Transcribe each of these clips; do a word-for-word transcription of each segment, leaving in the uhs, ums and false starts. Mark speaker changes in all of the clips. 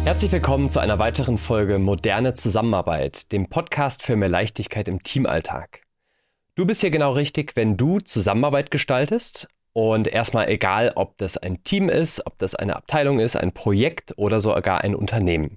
Speaker 1: Herzlich willkommen zu einer weiteren Folge Moderne Zusammenarbeit, dem Podcast für mehr Leichtigkeit im Teamalltag. Du bist hier genau richtig, wenn du Zusammenarbeit gestaltest und erstmal egal, ob das ein Team ist, ob das eine Abteilung ist, ein Projekt oder sogar ein Unternehmen.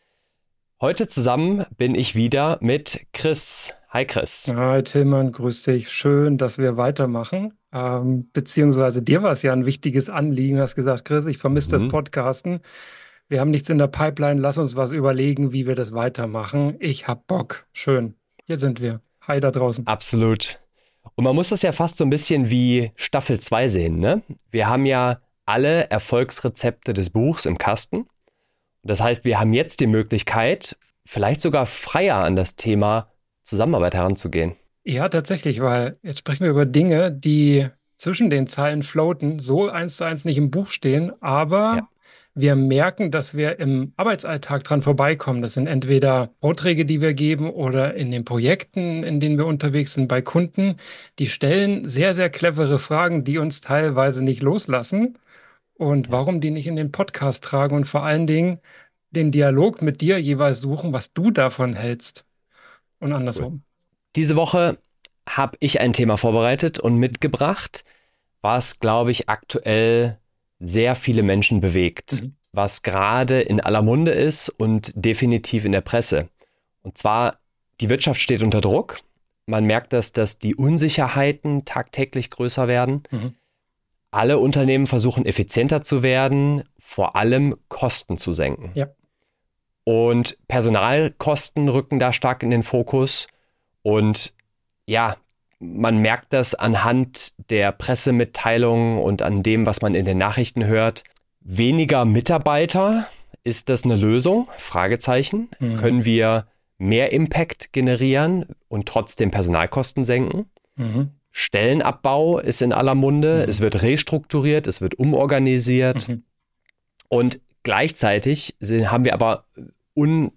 Speaker 1: Heute zusammen bin ich wieder mit Chris. Hi Chris.
Speaker 2: Hi Tillmann, grüß dich. Schön, dass wir weitermachen. Ähm, beziehungsweise dir war es ja ein wichtiges Anliegen. Du hast gesagt, Chris, ich vermisse das
Speaker 1: Mhm.
Speaker 2: Podcasten. Wir haben nichts in der Pipeline. Lass uns was überlegen, wie wir das weitermachen. Ich hab Bock. Schön. Hier sind wir. Hi da draußen.
Speaker 1: Absolut. Und man muss das ja fast so ein bisschen wie Staffel zwei sehen, ne? Wir haben ja alle Erfolgsrezepte des Buchs im Kasten. Das heißt, wir haben jetzt die Möglichkeit, vielleicht sogar freier an das Thema Zusammenarbeit heranzugehen.
Speaker 2: Ja, tatsächlich, weil jetzt sprechen wir über Dinge, die zwischen den Zeilen floaten, so eins zu eins nicht im Buch stehen,
Speaker 1: Ja,
Speaker 2: aber wir merken, dass wir im Arbeitsalltag dran vorbeikommen. Das sind entweder Vorträge, die wir geben oder in den Projekten, in denen wir unterwegs sind bei Kunden. Die stellen sehr, sehr clevere Fragen, die uns teilweise nicht loslassen. Und
Speaker 1: ja,
Speaker 2: warum die nicht in den Podcast tragen und vor allen Dingen den Dialog mit dir jeweils suchen, was du davon hältst und
Speaker 1: cool.
Speaker 2: andersrum.
Speaker 1: Diese Woche habe ich ein Thema vorbereitet und mitgebracht, was, glaube ich, aktuell sehr viele Menschen bewegt,
Speaker 2: Mhm.
Speaker 1: was gerade in aller Munde ist und definitiv in der Presse. Und zwar, die Wirtschaft steht unter Druck. Man merkt, dass, dass die Unsicherheiten tagtäglich größer werden.
Speaker 2: Mhm.
Speaker 1: Alle Unternehmen versuchen effizienter zu werden, vor allem Kosten zu senken.
Speaker 2: Ja.
Speaker 1: Und Personalkosten rücken da stark in den Fokus. Und ja, man merkt das anhand der Pressemitteilungen und an dem, was man in den Nachrichten hört. Weniger Mitarbeiter, ist das eine Lösung? Fragezeichen.
Speaker 2: Mhm.
Speaker 1: Können wir mehr Impact generieren und trotzdem Personalkosten senken?
Speaker 2: Mhm.
Speaker 1: Stellenabbau ist in aller Munde.
Speaker 2: Mhm.
Speaker 1: Es wird restrukturiert, es wird umorganisiert.
Speaker 2: Mhm.
Speaker 1: Und gleichzeitig sind, haben wir aber un,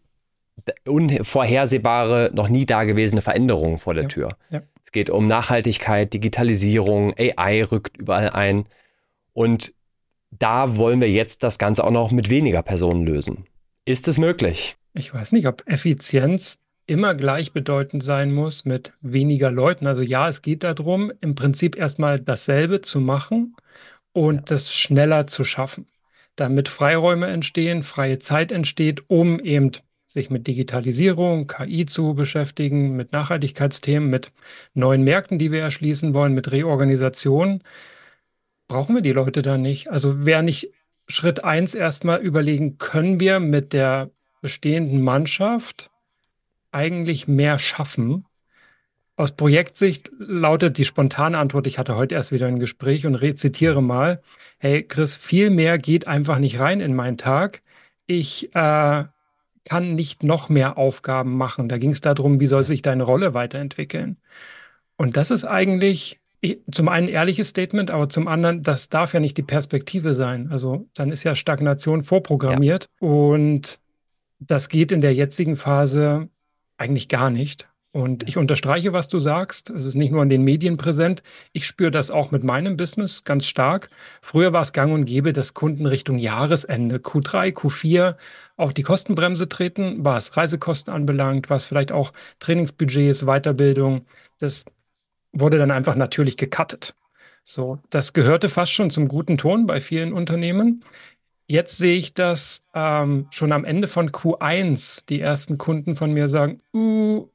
Speaker 1: unvorhersehbare, noch nie dagewesene Veränderungen vor der
Speaker 2: Ja.
Speaker 1: Tür.
Speaker 2: Ja.
Speaker 1: Es geht um Nachhaltigkeit, Digitalisierung, A I rückt überall ein. Und da wollen wir jetzt das Ganze auch noch mit weniger Personen lösen. Ist es möglich?
Speaker 2: Ich weiß nicht, ob Effizienz immer gleichbedeutend sein muss mit weniger Leuten. Also ja, es geht darum, im Prinzip erstmal dasselbe zu machen
Speaker 1: Ja.
Speaker 2: und das schneller zu schaffen, damit Freiräume entstehen, freie Zeit entsteht, um eben sich mit Digitalisierung, K I zu beschäftigen, mit Nachhaltigkeitsthemen, mit neuen Märkten, die wir erschließen wollen, mit Reorganisation. Brauchen wir die Leute da nicht? Also wäre nicht Schritt eins erstmal überlegen, können wir mit der bestehenden Mannschaft eigentlich mehr schaffen? Aus Projektsicht lautet die spontane Antwort, ich hatte heute erst wieder ein Gespräch und rezitiere mal, hey Chris, viel mehr geht einfach nicht rein in meinen Tag. Ich äh, kann nicht noch mehr Aufgaben machen. Da ging es darum, wie soll
Speaker 1: Ja.
Speaker 2: sich deine Rolle weiterentwickeln? Und das ist eigentlich i- zum einen ein ehrliches Statement, aber zum anderen, das darf ja nicht die Perspektive sein. Also dann ist ja Stagnation
Speaker 1: Ja.
Speaker 2: vorprogrammiert und das geht in der jetzigen Phase eigentlich gar nicht. Und
Speaker 1: Ja.
Speaker 2: ich unterstreiche, was du sagst. Es ist nicht nur in den Medien präsent. Ich spüre das auch mit meinem Business ganz stark. Früher war es gang und gäbe, dass Kunden Richtung Jahresende, Q drei, Q vier, auf die Kostenbremse treten, was Reisekosten anbelangt, was vielleicht auch Trainingsbudgets, Weiterbildung. Das wurde dann einfach natürlich gecuttet. So, das gehörte fast schon zum guten Ton bei vielen Unternehmen. Jetzt sehe ich, dass ähm, schon am Ende von Q eins die ersten Kunden von mir sagen, uh,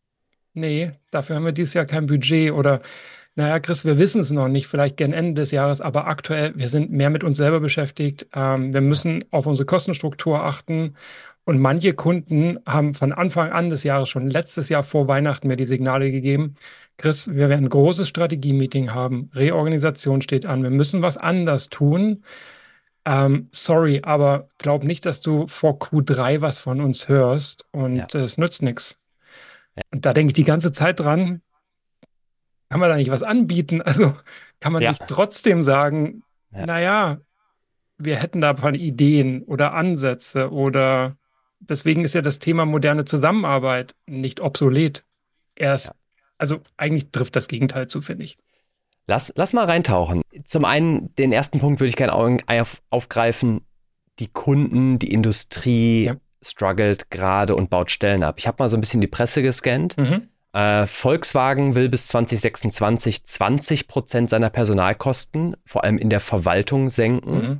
Speaker 2: nee, dafür haben wir dieses Jahr kein Budget oder naja, Chris, wir wissen es noch nicht, vielleicht gern Ende des Jahres, aber aktuell, wir sind mehr mit uns selber beschäftigt. Ähm, wir
Speaker 1: Ja.
Speaker 2: müssen auf unsere Kostenstruktur achten. Und manche Kunden haben von Anfang an des Jahres, schon letztes Jahr vor Weihnachten, mir die Signale gegeben, Chris, wir werden ein großes Strategie-Meeting haben. Reorganisation steht an. Wir müssen was anders tun. Ähm, sorry, aber glaub nicht, dass du vor Q drei was von uns hörst
Speaker 1: Ja.
Speaker 2: und äh, es nützt nichts.
Speaker 1: Ja.
Speaker 2: Und da denke ich die ganze Zeit dran, kann man da nicht was anbieten? Also kann man
Speaker 1: Ja.
Speaker 2: nicht trotzdem sagen,
Speaker 1: Ja.
Speaker 2: naja, wir hätten da ein paar Ideen oder Ansätze oder deswegen ist ja das Thema moderne Zusammenarbeit nicht obsolet.
Speaker 1: Ja.
Speaker 2: Erst, also eigentlich trifft das Gegenteil zu, finde ich.
Speaker 1: Lass, lass mal reintauchen. Zum einen, den ersten Punkt würde ich gerne auf, aufgreifen. die Kunden, die Industrie
Speaker 2: Ja.
Speaker 1: struggelt gerade und baut Stellen ab. Ich habe mal so ein bisschen die Presse gescannt.
Speaker 2: Mhm.
Speaker 1: Äh, Volkswagen will bis zwanzig sechsundzwanzig zwanzig Prozent seiner Personalkosten, vor allem in der Verwaltung, senken.
Speaker 2: Mhm.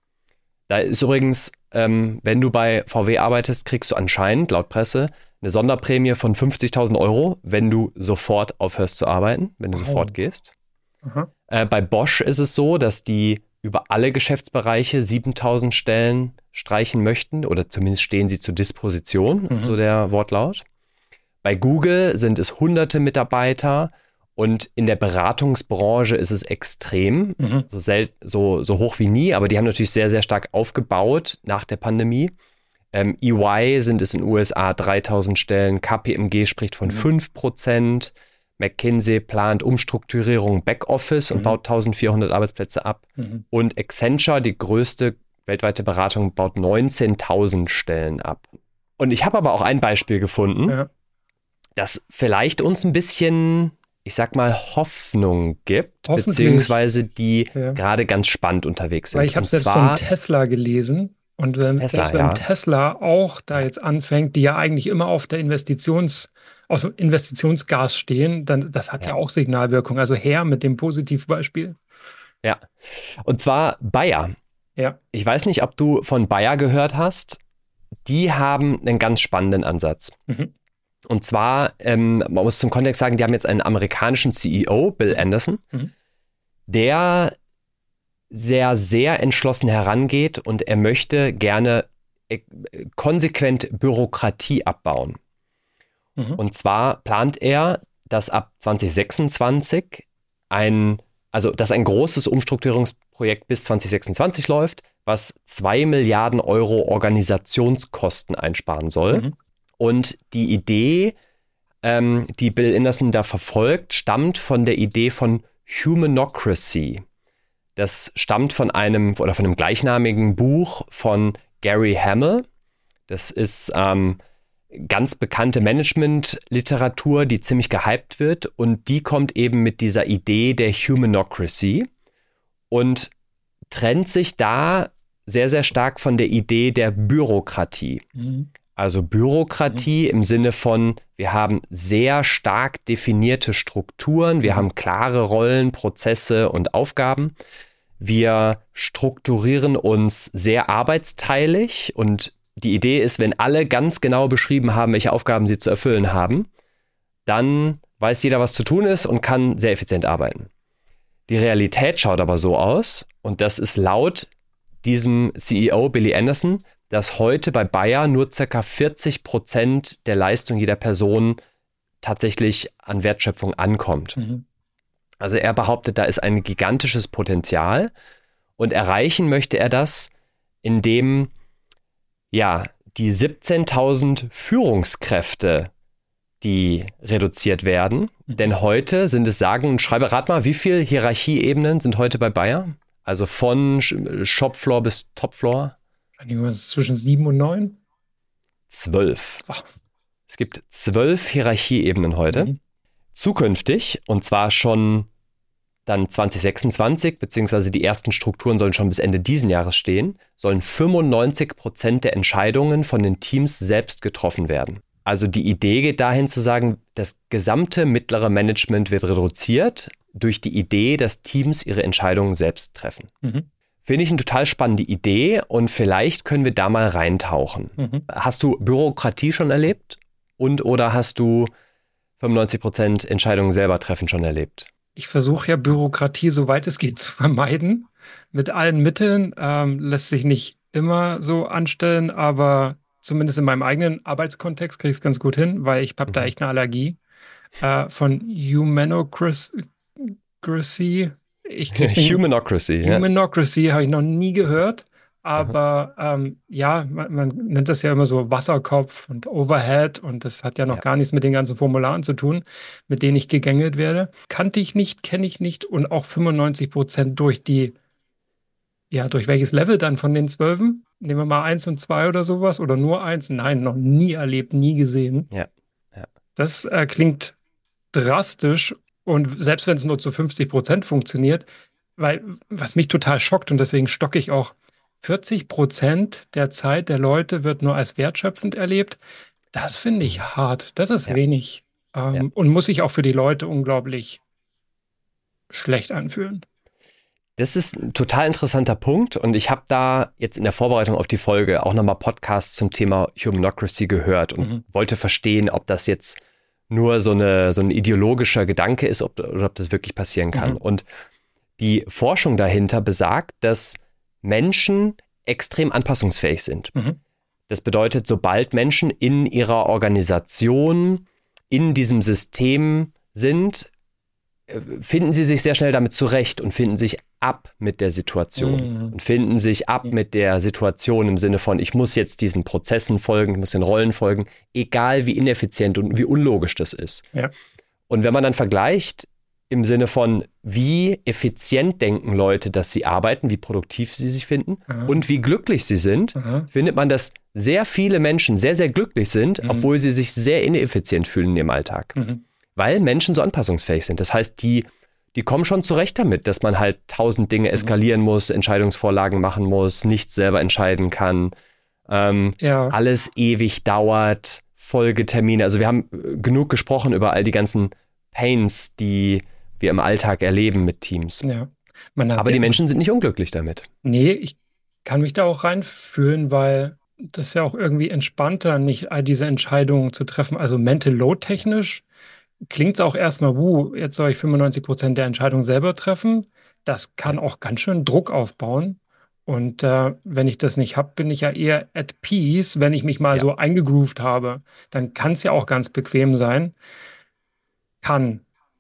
Speaker 1: Da ist übrigens, ähm, wenn du bei V W arbeitest, kriegst du anscheinend, laut Presse, eine Sonderprämie von fünfzigtausend Euro, wenn du sofort aufhörst zu arbeiten, wenn du
Speaker 2: Wow.
Speaker 1: sofort gehst.
Speaker 2: Aha.
Speaker 1: Äh, bei Bosch ist es so, dass die über alle Geschäftsbereiche siebentausend Stellen streichen möchten oder zumindest stehen sie zur Disposition,
Speaker 2: Mhm.
Speaker 1: so der Wortlaut. Bei Google sind es hunderte Mitarbeiter und in der Beratungsbranche ist es extrem,
Speaker 2: Mhm.
Speaker 1: so, sel- so, so hoch wie nie, aber die haben natürlich sehr, sehr stark aufgebaut nach der Pandemie. Ähm, E Y sind es in den U S A dreitausend Stellen, K P M G spricht von
Speaker 2: Mhm.
Speaker 1: fünf Prozent, McKinsey plant Umstrukturierung Backoffice und
Speaker 2: Mhm.
Speaker 1: baut eintausendvierhundert Arbeitsplätze ab.
Speaker 2: Mhm.
Speaker 1: Und Accenture, die größte weltweite Beratung, baut neunzehntausend Stellen ab. Und ich habe aber auch ein Beispiel gefunden,
Speaker 2: Ja.
Speaker 1: das vielleicht uns ein bisschen, ich sag mal, Hoffnung gibt,
Speaker 2: Hoffentlich.
Speaker 1: beziehungsweise die
Speaker 2: Ja.
Speaker 1: gerade ganz spannend unterwegs sind.
Speaker 2: Weil ich habe
Speaker 1: Und
Speaker 2: selbst
Speaker 1: zwar
Speaker 2: von Tesla gelesen. Und wenn,
Speaker 1: Tesla,
Speaker 2: selbst wenn
Speaker 1: ja.
Speaker 2: Tesla auch da
Speaker 1: Ja.
Speaker 2: jetzt anfängt, die ja eigentlich immer auf der Investitions, auf dem Investitionsgas stehen, dann das hat ja,
Speaker 1: Ja.
Speaker 2: auch Signalwirkung. Also her mit dem Positivbeispiel.
Speaker 1: Ja. Und zwar Bayer.
Speaker 2: Ja.
Speaker 1: Ich weiß nicht, ob du von Bayer gehört hast. Die haben einen ganz spannenden Ansatz.
Speaker 2: Mhm.
Speaker 1: Und zwar, ähm, man muss zum Kontext sagen, die haben jetzt einen amerikanischen C E O, Bill Anderson,
Speaker 2: Mhm.
Speaker 1: der sehr, sehr entschlossen herangeht und er möchte gerne äh, konsequent Bürokratie abbauen.
Speaker 2: Mhm.
Speaker 1: Und zwar plant er, dass ab zwanzig sechsundzwanzig ein, also dass ein großes Umstrukturierungsprojekt bis zwanzig sechsundzwanzig läuft, was zwei Milliarden Euro Organisationskosten einsparen soll.
Speaker 2: Mhm.
Speaker 1: Und die Idee, ähm, die Bill Anderson da verfolgt, stammt von der Idee von Humanocracy. Das stammt von einem oder von einem gleichnamigen Buch von Gary Hamel. Das ist ähm, ganz bekannte Management-Literatur, die ziemlich gehypt wird. Und die kommt eben mit dieser Idee der Humanocracy und trennt sich da sehr, sehr stark von der Idee der Bürokratie.
Speaker 2: Mhm.
Speaker 1: Also Bürokratie im Sinne von, wir haben sehr stark definierte Strukturen, wir
Speaker 2: Mhm.
Speaker 1: haben klare Rollen, Prozesse und Aufgaben. Wir strukturieren uns sehr arbeitsteilig und die Idee ist, wenn alle ganz genau beschrieben haben, welche Aufgaben sie zu erfüllen haben, dann weiß jeder, was zu tun ist und kann sehr effizient arbeiten. Die Realität schaut aber so aus, und das ist laut diesem C E O Billy Anderson, dass heute bei Bayer nur ca. vierzig Prozent der Leistung jeder Person tatsächlich an Wertschöpfung ankommt.
Speaker 2: Mhm.
Speaker 1: Also er behauptet, da ist ein gigantisches Potenzial und erreichen möchte er das, indem ja, die siebzehntausend Führungskräfte, die reduziert werden.
Speaker 2: Mhm.
Speaker 1: Denn heute sind es, sagen und schreibe, rat mal, wie viele Hierarchieebenen sind heute bei Bayer? Also von Sh- Shopfloor bis Topfloor?
Speaker 2: Irgendwas zwischen sieben und neun?
Speaker 1: Zwölf.
Speaker 2: Ach.
Speaker 1: Es gibt zwölf Hierarchieebenen heute.
Speaker 2: Mhm.
Speaker 1: Zukünftig, und zwar schon dann zwanzig sechsundzwanzig, beziehungsweise die ersten Strukturen sollen schon bis Ende diesen Jahres stehen, sollen fünfundneunzig Prozent der Entscheidungen von den Teams selbst getroffen werden. Also die Idee geht dahin zu sagen, das gesamte mittlere Management wird reduziert durch die Idee, dass Teams ihre Entscheidungen selbst treffen.
Speaker 2: Mhm.
Speaker 1: Finde ich eine total spannende Idee und vielleicht können wir da mal reintauchen.
Speaker 2: Mhm.
Speaker 1: Hast du Bürokratie schon erlebt und oder hast du fünfundneunzig Prozent Entscheidungen selber treffen schon erlebt?
Speaker 2: Ich versuche ja Bürokratie, soweit es geht, zu vermeiden. Mit allen Mitteln. Ähm, lässt sich nicht immer so anstellen, aber zumindest in meinem eigenen Arbeitskontext kriege ich es ganz gut hin, weil ich habe da
Speaker 1: Mhm.
Speaker 2: echt eine Allergie. Äh, von Humanocracy. Ich krieg's nicht.
Speaker 1: Humanocracy, ja.
Speaker 2: Humanocracy habe ich noch nie gehört. Aber ähm, ja, man, man nennt das ja immer so Wasserkopf und Overhead und das hat ja noch
Speaker 1: Ja.
Speaker 2: gar nichts mit den ganzen Formularen zu tun, mit denen ich gegängelt werde. Kannte ich nicht, kenne ich nicht und auch fünfundneunzig Prozent durch die, ja, durch welches Level dann von den Zwölfen? Nehmen wir mal eins und zwei oder sowas oder nur eins? Nein, noch nie erlebt, nie gesehen.
Speaker 1: Ja, ja.
Speaker 2: Das äh, klingt drastisch und selbst wenn es nur zu fünfzig Prozent funktioniert, weil was mich total schockt und deswegen stocke ich auch vierzig Prozent der Zeit der Leute wird nur als wertschöpfend erlebt. Das finde ich
Speaker 1: Mhm.
Speaker 2: hart. Das ist
Speaker 1: Ja,
Speaker 2: wenig.
Speaker 1: ja.
Speaker 2: Ähm, und muss sich auch für die Leute unglaublich schlecht anfühlen.
Speaker 1: Das ist ein total interessanter Punkt und ich habe da jetzt in der Vorbereitung auf die Folge auch nochmal Podcasts zum Thema Humanocracy gehört und
Speaker 2: Mhm.
Speaker 1: wollte verstehen, ob das jetzt nur so, eine, so ein ideologischer Gedanke ist ob, oder ob das wirklich passieren kann.
Speaker 2: Mhm.
Speaker 1: Und die Forschung dahinter besagt, dass Menschen extrem anpassungsfähig sind.
Speaker 2: Mhm.
Speaker 1: Das bedeutet, sobald Menschen in ihrer Organisation, in diesem System sind, äh, finden sie sich sehr schnell damit zurecht und finden sich ab mit der Situation
Speaker 2: Mhm.
Speaker 1: und finden sich ab mit der Situation im Sinne von, ich muss jetzt diesen Prozessen folgen, ich muss den Rollen folgen, egal wie ineffizient und wie unlogisch das ist.
Speaker 2: Ja.
Speaker 1: Und wenn man dann vergleicht im Sinne von, wie effizient denken Leute, dass sie arbeiten, wie produktiv sie sich finden
Speaker 2: Aha.
Speaker 1: und wie glücklich sie sind,
Speaker 2: Aha.
Speaker 1: findet man, dass sehr viele Menschen sehr, sehr glücklich sind,
Speaker 2: Mhm.
Speaker 1: obwohl sie sich sehr ineffizient fühlen in ihrem Alltag.
Speaker 2: Mhm.
Speaker 1: Weil Menschen so anpassungsfähig sind. Das heißt, die, die kommen schon zurecht damit, dass man halt tausend Dinge eskalieren muss, Entscheidungsvorlagen machen muss, nichts selber entscheiden kann, ähm,
Speaker 2: Ja.
Speaker 1: alles ewig dauert, Folgetermine. Also wir haben äh, genug gesprochen über all die ganzen Pains, die wir im Alltag erleben mit Teams.
Speaker 2: Ja. Man hat
Speaker 1: Aber
Speaker 2: ja,
Speaker 1: die
Speaker 2: also,
Speaker 1: Menschen sind nicht unglücklich damit.
Speaker 2: nee, ich kann mich da auch reinfühlen, weil das ist ja auch irgendwie entspannter, nicht all diese Entscheidungen zu treffen. Also mental load technisch klingt es auch erstmal, wuh, jetzt soll ich fünfundneunzig Prozent der Entscheidungen selber treffen. Das kann
Speaker 1: Ja.
Speaker 2: auch ganz schön Druck aufbauen. Und äh, wenn ich das nicht habe, bin ich ja eher at peace, wenn ich mich mal
Speaker 1: Ja.
Speaker 2: so eingegroovt habe. Dann kann es ja auch ganz bequem sein. Kann.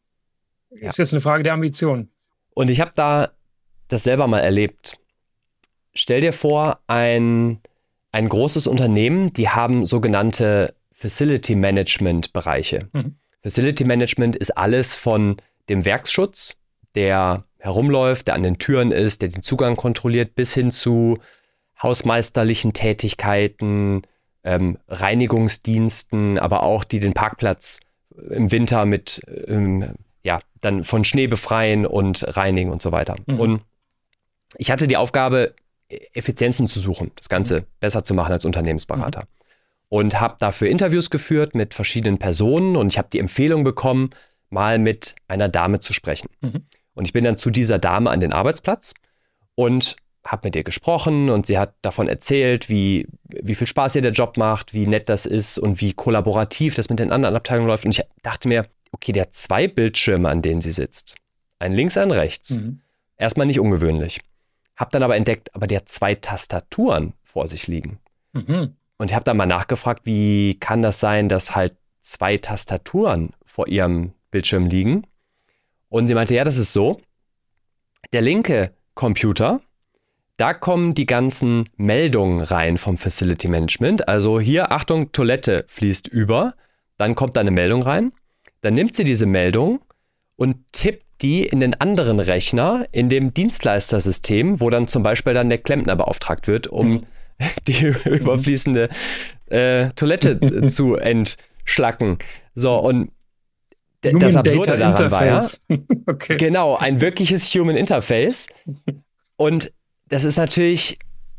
Speaker 1: Ja.
Speaker 2: Ist jetzt eine Frage der Ambition.
Speaker 1: Und ich habe da das selber mal erlebt. Stell dir vor, ein, ein großes Unternehmen, die haben sogenannte Facility Management Bereiche.
Speaker 2: Mhm.
Speaker 1: Facility Management ist alles von dem Werksschutz, der herumläuft, der an den Türen ist, der den Zugang kontrolliert, bis hin zu hausmeisterlichen Tätigkeiten, ähm, Reinigungsdiensten, aber auch die den Parkplatz im Winter mit, ähm, ja, dann von Schnee befreien und reinigen und so weiter.
Speaker 2: Mhm.
Speaker 1: Und ich hatte die Aufgabe, Effizienzen zu suchen, das Ganze mhm. besser zu machen als Unternehmensberater. Mhm. Und habe dafür Interviews geführt mit verschiedenen Personen und ich habe die Empfehlung bekommen, mal mit einer Dame zu sprechen. Mhm. Und ich bin dann zu dieser Dame an den Arbeitsplatz und habe mit ihr gesprochen und sie hat davon erzählt, wie, wie viel Spaß ihr der Job macht, wie nett das ist und wie kollaborativ das mit den anderen Abteilungen läuft. Und ich dachte mir, okay, der hat zwei Bildschirme, an denen sie sitzt. Ein links, ein rechts. Mhm. Erstmal nicht ungewöhnlich. Hab dann aber entdeckt, aber der hat zwei Tastaturen vor sich liegen. Mhm. Und ich habe dann mal nachgefragt, wie kann das sein, dass halt zwei Tastaturen vor ihrem Bildschirm liegen? Und sie meinte, ja, das ist so. Der linke Computer, da kommen die ganzen Meldungen rein vom Facility Management. Also hier, Achtung, Toilette fließt über. Dann kommt da eine Meldung rein. Dann nimmt sie diese Meldung und tippt die in den anderen Rechner, in dem Dienstleistersystem, wo dann zum Beispiel dann der Klempner beauftragt wird, um mhm. die überfließende äh, Toilette zu entschlacken. So, und d-
Speaker 2: Human
Speaker 1: das Absurde
Speaker 2: Data
Speaker 1: daran war ja,
Speaker 2: okay.
Speaker 1: genau, ein wirkliches Human Interface. Und das ist natürlich,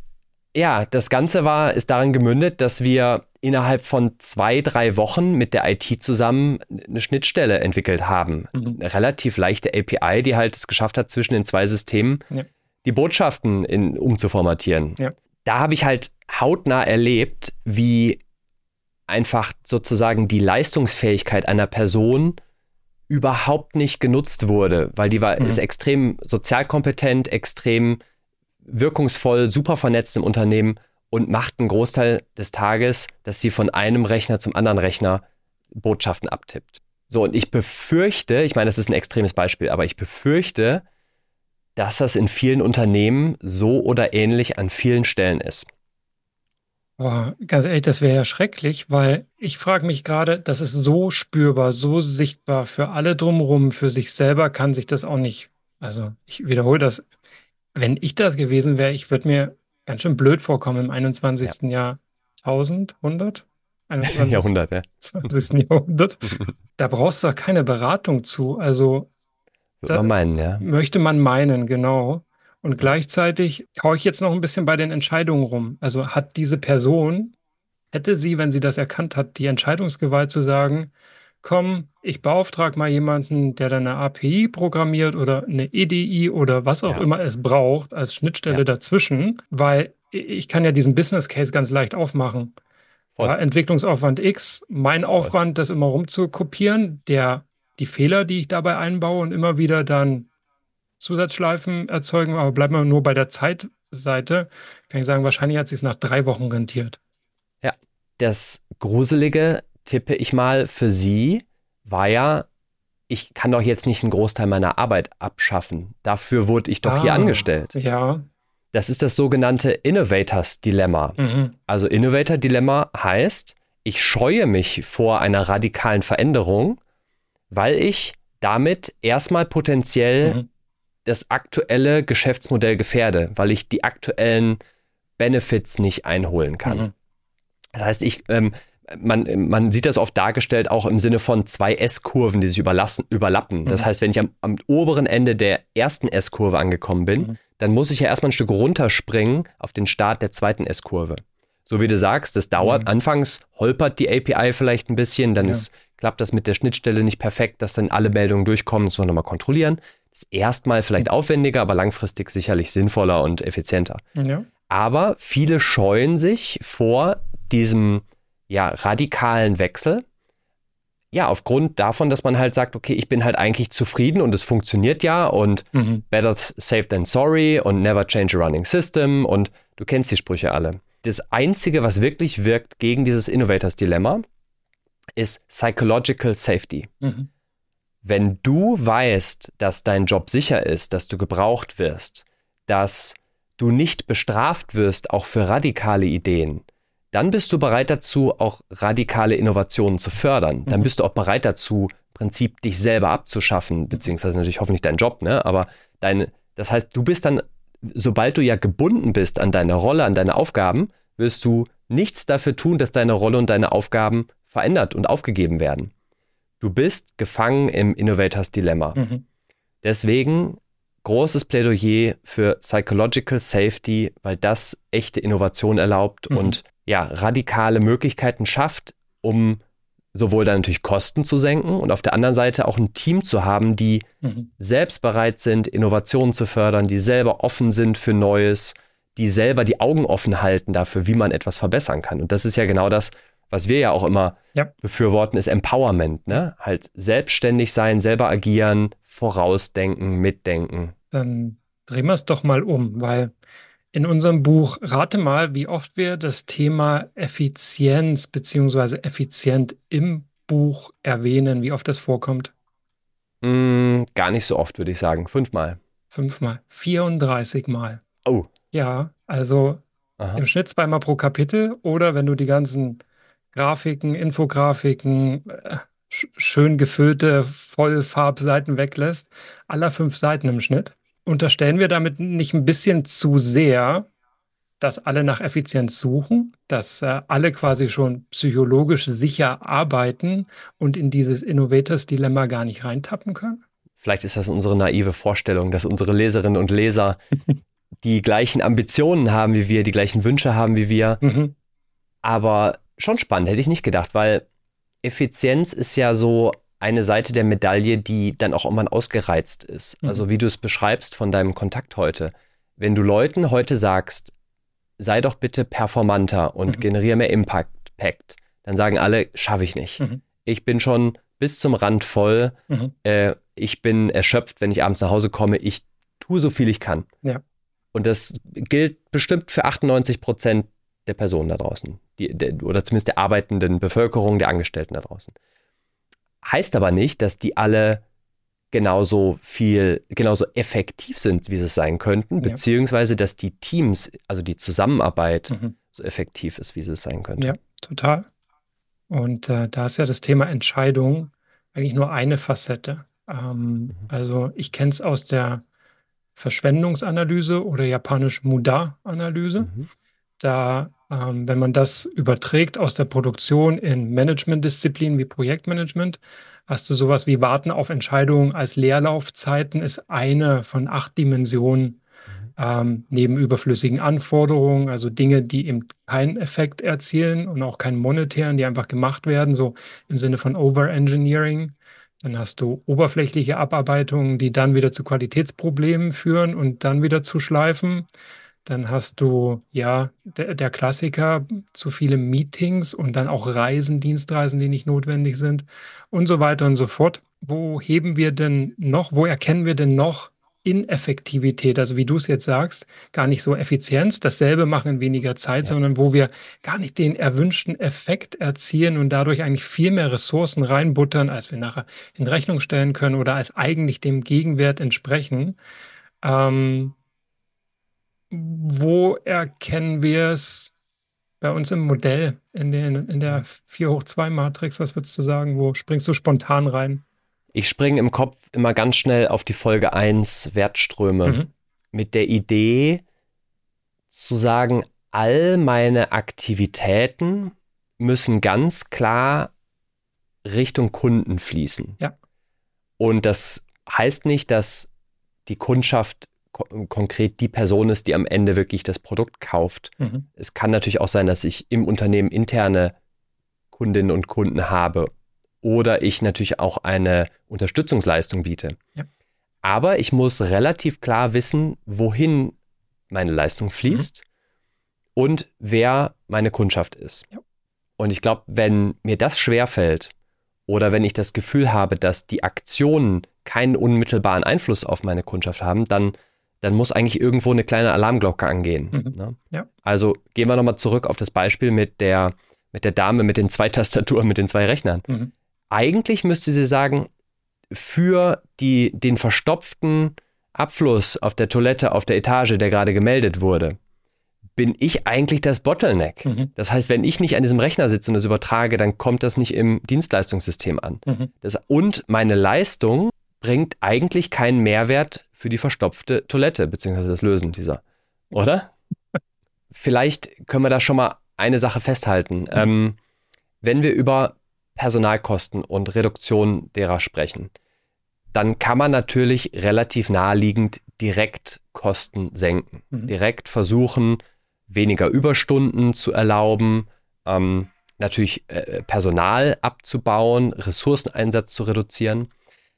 Speaker 1: ja, das Ganze war, ist darin gemündet, dass wir innerhalb von zwei, drei Wochen mit der I T zusammen eine Schnittstelle entwickelt haben. Mhm. Eine relativ leichte A P I, die halt es geschafft hat, zwischen den zwei Systemen ja. die Botschaften in, umzuformatieren. Ja. Da habe ich halt hautnah erlebt, wie einfach sozusagen die Leistungsfähigkeit einer Person überhaupt nicht genutzt wurde, weil die war, mhm. ist extrem sozial kompetent, extrem wirkungsvoll, super vernetzt im Unternehmen und macht einen Großteil des Tages, dass sie von einem Rechner zum anderen Rechner Botschaften abtippt. So, und ich befürchte, ich meine, das ist ein extremes Beispiel, aber ich befürchte, dass das in vielen Unternehmen so oder ähnlich an vielen Stellen ist.
Speaker 2: Boah, ganz ehrlich, das wäre ja schrecklich, weil ich frage mich gerade, das ist so spürbar, so sichtbar für alle drumherum, für sich selber kann sich das auch nicht, also ich wiederhole das, wenn ich das gewesen wäre, ich würde mir ganz schön blöd vorkommen im einundzwanzigsten Ja. Jahrtausend, hundert? einundzwanzigsten
Speaker 1: Jahrhundert, ja.
Speaker 2: zwanzigsten Jahrhundert. Da brauchst du doch keine Beratung zu, also
Speaker 1: Würde man meinen, ja.
Speaker 2: Möchte man meinen, genau. Und
Speaker 1: Ja.
Speaker 2: gleichzeitig haue ich jetzt noch ein bisschen bei den Entscheidungen rum. Also hat diese Person, hätte sie, wenn sie das erkannt hat, die Entscheidungsgewalt zu sagen, komm, ich beauftrage mal jemanden, der dann eine A P I programmiert oder eine E D I oder was auch
Speaker 1: Ja,
Speaker 2: immer es braucht als
Speaker 1: ja,
Speaker 2: Schnittstelle dazwischen, weil ich kann ja diesen Business Case ganz leicht aufmachen. Ja,
Speaker 1: voll,
Speaker 2: Entwicklungsaufwand X, mein
Speaker 1: voll.
Speaker 2: Aufwand, das immer rumzukopieren, der, die Fehler, die ich dabei einbaue und immer wieder dann Zusatzschleifen erzeugen, aber bleiben wir nur bei der Zeitseite, kann ich sagen, wahrscheinlich hat es sich nach drei Wochen rentiert.
Speaker 1: Ja, das Gruselige, tippe ich mal, für sie war ja, ich kann doch jetzt nicht einen Großteil meiner Arbeit abschaffen. Dafür wurde ich doch hier
Speaker 2: Ah,
Speaker 1: angestellt.
Speaker 2: ja.
Speaker 1: Das ist das sogenannte Innovators Dilemma.
Speaker 2: Mhm.
Speaker 1: Also Innovator Dilemma heißt, ich scheue mich vor einer radikalen Veränderung, weil ich damit erstmal potenziell
Speaker 2: Mhm.
Speaker 1: das aktuelle Geschäftsmodell gefährde, weil ich die aktuellen Benefits nicht einholen kann.
Speaker 2: Mhm.
Speaker 1: Das heißt, ich, ähm, man, man sieht das oft dargestellt auch im Sinne von zwei S-Kurven, die sich überlassen, überlappen. Das
Speaker 2: Mhm.
Speaker 1: heißt, wenn ich am, am oberen Ende der ersten S-Kurve angekommen bin,
Speaker 2: Mhm.
Speaker 1: dann muss ich ja erstmal ein Stück runterspringen auf den Start der zweiten S-Kurve. So wie du sagst, das dauert.
Speaker 2: Mhm.
Speaker 1: Anfangs holpert die A P I vielleicht ein bisschen, dann
Speaker 2: Ja.
Speaker 1: ist, klappt das mit der Schnittstelle nicht perfekt, dass dann alle Meldungen durchkommen, das muss man nochmal kontrollieren. Das ist erstmal vielleicht aufwendiger, aber langfristig sicherlich sinnvoller und effizienter.
Speaker 2: Ja.
Speaker 1: Aber viele scheuen sich vor diesem ja, radikalen Wechsel. Ja, aufgrund davon, dass man halt sagt, okay, ich bin halt eigentlich zufrieden und es funktioniert ja und
Speaker 2: Mhm.
Speaker 1: better safe than sorry und never change a running system und du kennst die Sprüche alle. Das Einzige, was wirklich wirkt gegen dieses Innovators Dilemma, ist Psychological Safety.
Speaker 2: Mhm.
Speaker 1: Wenn du weißt, dass dein Job sicher ist, dass du gebraucht wirst, dass du nicht bestraft wirst, auch für radikale Ideen, dann bist du bereit dazu, auch radikale Innovationen zu fördern. Dann
Speaker 2: Mhm.
Speaker 1: bist du auch bereit dazu, im Prinzip dich selber abzuschaffen, beziehungsweise natürlich hoffentlich deinen Job, ne? Aber dein, das heißt, du bist dann, sobald du ja gebunden bist an deine Rolle, an deine Aufgaben, wirst du nichts dafür tun, dass deine Rolle und deine Aufgaben verändert und aufgegeben werden. Du bist gefangen im Innovators Dilemma.
Speaker 2: Mhm.
Speaker 1: Deswegen großes Plädoyer für Psychological Safety, weil das echte Innovation erlaubt
Speaker 2: Mhm.
Speaker 1: und ja, radikale Möglichkeiten schafft, um sowohl dann natürlich Kosten zu senken und auf der anderen Seite auch ein Team zu haben, die
Speaker 2: Mhm.
Speaker 1: selbst bereit sind, Innovationen zu fördern, die selber offen sind für Neues, die selber die Augen offen halten dafür, wie man etwas verbessern kann. Und das ist ja genau das, was wir ja auch immer
Speaker 2: Ja.
Speaker 1: befürworten, ist Empowerment, ne? Halt selbstständig sein, selber agieren, vorausdenken, mitdenken.
Speaker 2: Dann drehen wir es doch mal um, weil in unserem Buch rate mal, wie oft wir das Thema Effizienz beziehungsweise effizient im Buch erwähnen, wie oft das vorkommt.
Speaker 1: Mm, gar nicht so oft, würde ich sagen. Fünfmal.
Speaker 2: Fünfmal, vierunddreißig Mal.
Speaker 1: Oh,
Speaker 2: Ja, also
Speaker 1: aha.
Speaker 2: im Schnitt zweimal pro Kapitel oder wenn du die ganzen Grafiken, Infografiken, äh, sch schön gefüllte Vollfarbseiten weglässt, aller fünf Seiten im Schnitt. Unterstellen wir damit nicht ein bisschen zu sehr, dass alle nach Effizienz suchen, dass äh, alle quasi schon psychologisch sicher arbeiten und in dieses Innovators-Dilemma gar nicht reintappen können?
Speaker 1: Vielleicht ist das unsere naive Vorstellung, dass unsere Leserinnen und Leser die gleichen Ambitionen haben wie wir, die gleichen Wünsche haben wie wir.
Speaker 2: Mhm.
Speaker 1: Aber schon spannend, hätte ich nicht gedacht, weil Effizienz ist ja so eine Seite der Medaille, die dann auch irgendwann ausgereizt ist.
Speaker 2: Mhm.
Speaker 1: Also wie du es beschreibst von deinem Kontakt heute. Wenn du Leuten heute sagst, sei doch bitte performanter und
Speaker 2: Mhm.
Speaker 1: generiere mehr Impact, dann sagen alle, schaffe ich nicht.
Speaker 2: Mhm.
Speaker 1: Ich bin schon bis zum Rand voll.
Speaker 2: Mhm.
Speaker 1: Äh, ich bin erschöpft, wenn ich abends nach Hause komme. Ich tue so viel ich kann.
Speaker 2: Ja.
Speaker 1: Und das gilt bestimmt für achtundneunzig Prozent der Personen da draußen. Die, der, oder zumindest der arbeitenden Bevölkerung, der Angestellten da draußen. Heißt aber nicht, dass die alle genauso viel, genauso effektiv sind, wie sie es sein könnten,
Speaker 2: Ja.
Speaker 1: beziehungsweise dass die Teams, also die Zusammenarbeit,
Speaker 2: Mhm.
Speaker 1: so effektiv ist, wie sie es sein könnte.
Speaker 2: Ja, total. Und äh, da ist ja das Thema Entscheidung eigentlich nur eine Facette. Ähm,
Speaker 1: Mhm.
Speaker 2: also ich kenne es aus der Verschwendungsanalyse oder japanisch Muda-Analyse.
Speaker 1: Mhm.
Speaker 2: Da, ähm, wenn man das überträgt aus der Produktion in Managementdisziplinen wie Projektmanagement, hast du sowas wie Warten auf Entscheidungen als Leerlaufzeiten ist eine von acht Dimensionen,
Speaker 1: Mhm.
Speaker 2: ähm, neben überflüssigen Anforderungen, also Dinge, die eben keinen Effekt erzielen und auch keinen monetären, die einfach gemacht werden, so im Sinne von Overengineering. Dann hast du oberflächliche Abarbeitungen, die dann wieder zu Qualitätsproblemen führen und dann wieder zu Schleifen. Dann hast du, ja, der, der Klassiker, zu viele Meetings und dann auch Reisen, Dienstreisen, die nicht notwendig sind und so weiter und so fort. Wo heben wir denn noch, wo erkennen wir denn noch Ineffektivität? Also wie du es jetzt sagst, gar nicht so Effizienz, dasselbe machen in weniger Zeit,
Speaker 1: Ja.
Speaker 2: sondern wo wir gar nicht den erwünschten Effekt erzielen und dadurch eigentlich viel mehr Ressourcen reinbuttern, als wir nachher in Rechnung stellen können oder als eigentlich dem Gegenwert entsprechen. Ähm, Wo erkennen wir es bei uns im Modell, in den, in der vier hoch zwei Matrix? Was würdest du sagen? Wo springst du spontan rein?
Speaker 1: Ich springe im Kopf immer ganz schnell auf die Folge eins Wertströme
Speaker 2: Mhm.
Speaker 1: mit der Idee zu sagen, all meine Aktivitäten müssen ganz klar Richtung Kunden fließen.
Speaker 2: Ja.
Speaker 1: Und das heißt nicht, dass die Kundschaft ko- konkret die Person ist, die am Ende wirklich das Produkt kauft.
Speaker 2: Mhm.
Speaker 1: Es kann natürlich auch sein, dass ich im Unternehmen interne Kundinnen und Kunden habe oder ich natürlich auch eine Unterstützungsleistung biete.
Speaker 2: Ja.
Speaker 1: Aber ich muss relativ klar wissen, wohin meine Leistung fließt und wer meine Kundschaft ist.
Speaker 2: Ja.
Speaker 1: Und ich glaube, wenn mir das schwerfällt oder wenn ich das Gefühl habe, dass die Aktionen keinen unmittelbaren Einfluss auf meine Kundschaft haben, dann, dann muss eigentlich irgendwo eine kleine Alarmglocke angehen.
Speaker 2: Mhm.
Speaker 1: Ne?
Speaker 2: Ja.
Speaker 1: Also gehen wir nochmal zurück auf das Beispiel mit der, mit der Dame mit den zwei Tastaturen, mit den zwei Rechnern.
Speaker 2: Mhm.
Speaker 1: Eigentlich müsste sie sagen, für die, den verstopften Abfluss auf der Toilette auf der Etage, der gerade gemeldet wurde, bin ich eigentlich das Bottleneck.
Speaker 2: Mhm.
Speaker 1: Das heißt, wenn ich nicht an diesem Rechner sitze und das übertrage, dann kommt das nicht im Dienstleistungssystem an.
Speaker 2: Mhm.
Speaker 1: Das, und meine Leistung bringt eigentlich keinen Mehrwert für die verstopfte Toilette, beziehungsweise das Lösen dieser. Oder? Vielleicht können wir da schon mal eine Sache festhalten. Mhm. Ähm, wenn wir über Personalkosten und Reduktion derer sprechen, dann kann man natürlich relativ naheliegend direkt Kosten senken.
Speaker 2: Mhm.
Speaker 1: Direkt versuchen, weniger Überstunden zu erlauben, ähm, natürlich äh, Personal abzubauen, Ressourceneinsatz zu reduzieren.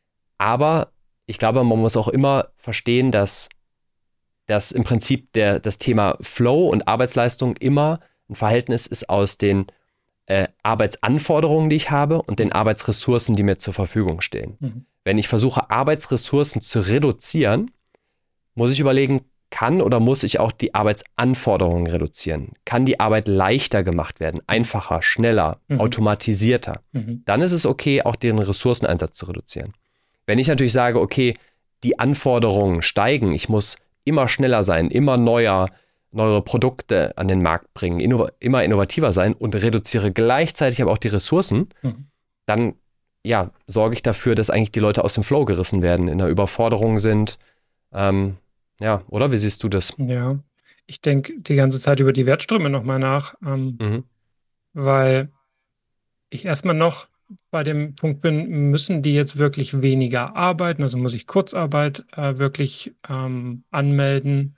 Speaker 1: Aber ich glaube, man muss auch immer verstehen, dass, dass im Prinzip der, das Thema Flow und Arbeitsleistung immer ein Verhältnis ist aus den äh, Arbeitsanforderungen, die ich habe und den Arbeitsressourcen, die mir zur Verfügung stehen.
Speaker 2: Mhm.
Speaker 1: Wenn ich versuche, Arbeitsressourcen zu reduzieren, muss ich überlegen, kann oder muss ich auch die Arbeitsanforderungen reduzieren? Kann die Arbeit leichter gemacht werden, einfacher, schneller,
Speaker 2: Mhm.
Speaker 1: automatisierter?
Speaker 2: Mhm.
Speaker 1: Dann ist es okay, auch den Ressourceneinsatz zu reduzieren. Wenn ich natürlich sage, okay, die Anforderungen steigen, ich muss immer schneller sein, immer neuer, neuere Produkte an den Markt bringen, innov- immer innovativer sein und reduziere gleichzeitig aber auch die Ressourcen,
Speaker 2: Mhm.
Speaker 1: dann ja, sorge ich dafür, dass eigentlich die Leute aus dem Flow gerissen werden, in der Überforderung sind. Ähm, ja, oder? Wie siehst du das?
Speaker 2: Ja, ich denke die ganze Zeit über die Wertströme nochmal nach, ähm,
Speaker 1: Mhm.
Speaker 2: weil ich erstmal noch bei dem Punkt bin, müssen die jetzt wirklich weniger arbeiten? Also muss ich Kurzarbeit äh, wirklich ähm, anmelden?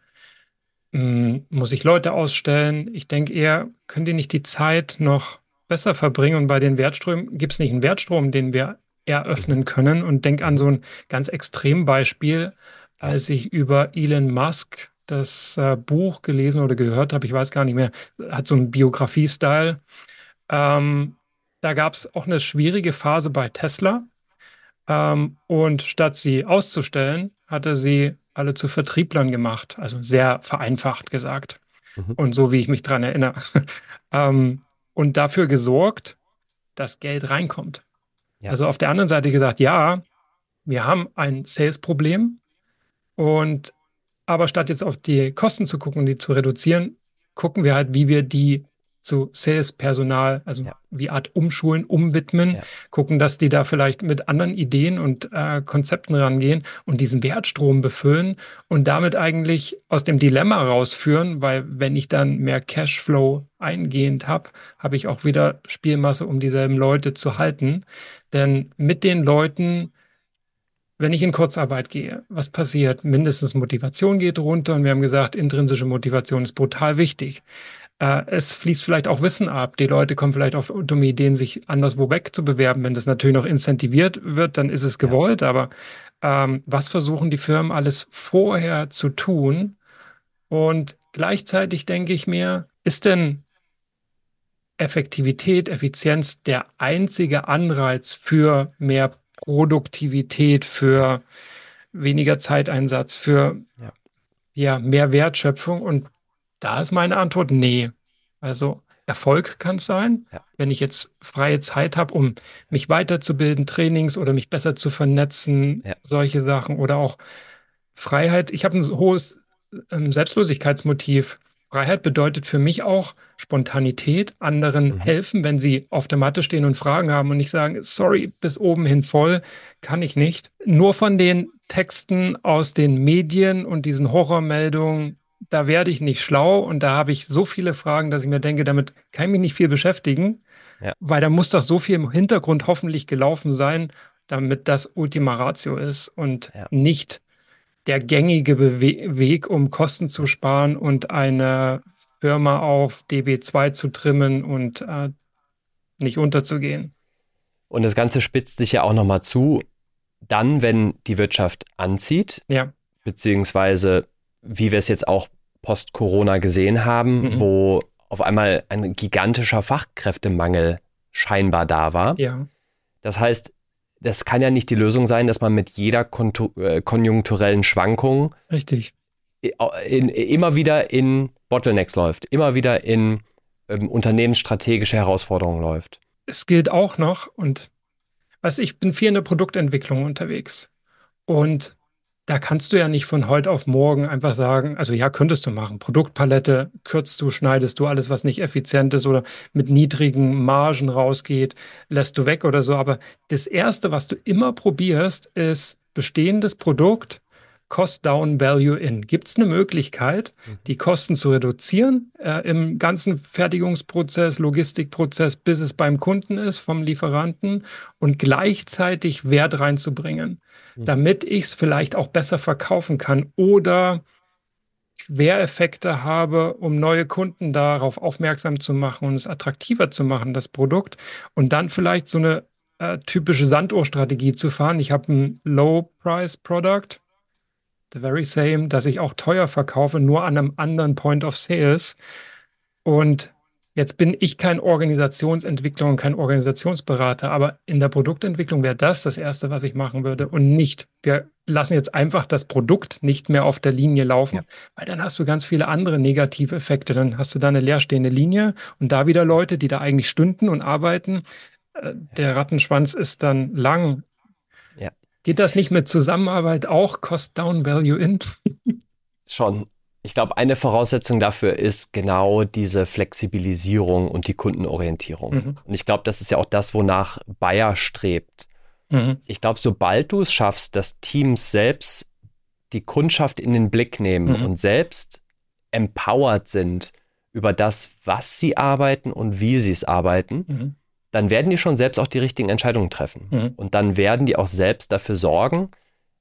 Speaker 2: Ähm, muss ich Leute ausstellen? Ich denke eher, können die nicht die Zeit noch besser verbringen? Und bei den Wertströmen gibt es nicht einen Wertstrom, den wir eröffnen können. Und denk an so ein ganz Extrembeispiel,
Speaker 1: Ja.
Speaker 2: als ich über Elon Musk das äh, Buch gelesen oder gehört habe, ich weiß gar nicht mehr, hat so einen Biografie-Style. Ähm, Da gab es auch eine schwierige Phase bei Tesla. Ähm, und statt sie auszustellen, hat er sie alle zu Vertrieblern gemacht. Also sehr vereinfacht gesagt.
Speaker 1: Mhm.
Speaker 2: Und so wie ich mich dran erinnere. ähm, und dafür gesorgt, dass Geld reinkommt.
Speaker 1: Ja.
Speaker 2: Also auf der anderen Seite gesagt, ja, wir haben ein Sales-Problem. Und aber statt jetzt auf die Kosten zu gucken, die zu reduzieren, gucken wir halt, wie wir die zu Sales-Personal, also
Speaker 1: Ja.
Speaker 2: wie Art umschulen, umwidmen,
Speaker 1: Ja.
Speaker 2: gucken, dass die da vielleicht mit anderen Ideen und äh, Konzepten rangehen und diesen Wertstrom befüllen und damit eigentlich aus dem Dilemma rausführen, weil wenn ich dann mehr Cashflow eingehend habe, habe ich auch wieder Spielmasse, um dieselben Leute zu halten. Denn mit den Leuten wenn ich in Kurzarbeit gehe, was passiert? Mindestens Motivation geht runter und wir haben gesagt, intrinsische Motivation ist brutal wichtig. Äh, es fließt vielleicht auch Wissen ab. Die Leute kommen vielleicht auf dumme Ideen, sich anderswo wegzubewerben. Wenn das natürlich noch incentiviert wird, dann ist es gewollt. Ja. Aber ähm, was versuchen die Firmen alles vorher zu tun? Und gleichzeitig denke ich mir, ist denn Effektivität, Effizienz der einzige Anreiz für mehr Produktivität, für weniger Zeiteinsatz, für ja. ja, mehr Wertschöpfung? Und da ist meine Antwort nee. Also Erfolg kann es sein, ja. wenn ich jetzt freie Zeit habe, um mich weiterzubilden, Trainings oder mich besser zu vernetzen, ja. solche Sachen. Oder auch Freiheit. Ich habe ein hohes ähm, Selbstlosigkeitsmotiv. Freiheit bedeutet für mich auch Spontanität, anderen mhm. helfen, wenn sie auf der Matte stehen und Fragen haben und nicht sagen, sorry, bis oben hin voll, kann ich nicht. Nur von den Texten aus den Medien und diesen Horrormeldungen, da werde ich nicht schlau und da habe ich so viele Fragen, dass ich mir denke, damit kann ich mich nicht viel beschäftigen, ja. weil da muss doch so viel im Hintergrund hoffentlich gelaufen sein, damit das Ultima Ratio ist und ja. nicht der gängige Bewe- Weg, um Kosten zu sparen und eine Firma auf D B zwei zu trimmen und äh, nicht unterzugehen.
Speaker 1: Und das Ganze spitzt sich ja auch nochmal zu, dann, wenn die Wirtschaft anzieht,
Speaker 2: ja.
Speaker 1: beziehungsweise wie wir es jetzt auch post-Corona gesehen haben, mhm. wo auf einmal ein gigantischer Fachkräftemangel scheinbar da war.
Speaker 2: Ja.
Speaker 1: Das heißt, das kann ja nicht die Lösung sein, dass man mit jeder kontu- äh, konjunkturellen Schwankung
Speaker 2: Richtig.
Speaker 1: In, in, immer wieder in Bottlenecks läuft, immer wieder in ähm, unternehmensstrategische Herausforderungen läuft.
Speaker 2: Es gilt auch noch, und was ich bin viel in der Produktentwicklung unterwegs. Und da kannst du ja nicht von heute auf morgen einfach sagen, also ja, könntest du machen. Produktpalette kürzt du, schneidest du alles, was nicht effizient ist oder mit niedrigen Margen rausgeht, lässt du weg oder so. Aber das Erste, was du immer probierst, ist bestehendes Produkt, Cost down, Value in. Gibt es eine Möglichkeit, die Kosten zu reduzieren äh, im ganzen Fertigungsprozess, Logistikprozess, bis es beim Kunden ist, vom Lieferanten und gleichzeitig Wert reinzubringen, mhm. damit ich es vielleicht auch besser verkaufen kann oder Quereffekte habe, um neue Kunden darauf aufmerksam zu machen und es attraktiver zu machen, das Produkt. Und dann vielleicht so eine äh, typische Sanduhrstrategie zu fahren. Ich habe ein Low-Price-Product, the very same, dass ich auch teuer verkaufe, nur an einem anderen Point of Sales. Und jetzt bin ich kein Organisationsentwickler und kein Organisationsberater, aber in der Produktentwicklung wäre das das Erste, was ich machen würde und nicht, wir lassen jetzt einfach das Produkt nicht mehr auf der Linie laufen, ja. weil dann hast du ganz viele andere negative Effekte. Dann hast du da eine leerstehende Linie und da wieder Leute, die da eigentlich stünden und arbeiten. Der Rattenschwanz ist dann lang.
Speaker 1: Ja.
Speaker 2: Geht das nicht mit Zusammenarbeit auch? Cost down, Value in?
Speaker 1: Schon. Ich glaube, eine Voraussetzung dafür ist genau diese Flexibilisierung und die Kundenorientierung. Mhm. Und ich glaube, das ist ja auch das, wonach Bayer strebt. Mhm. Ich glaube, sobald du es schaffst, dass Teams selbst die Kundschaft in den Blick nehmen mhm. und selbst empowered sind über das, was sie arbeiten und wie sie es arbeiten, mhm. dann werden die schon selbst auch die richtigen Entscheidungen treffen. Mhm. Und dann werden die auch selbst dafür sorgen,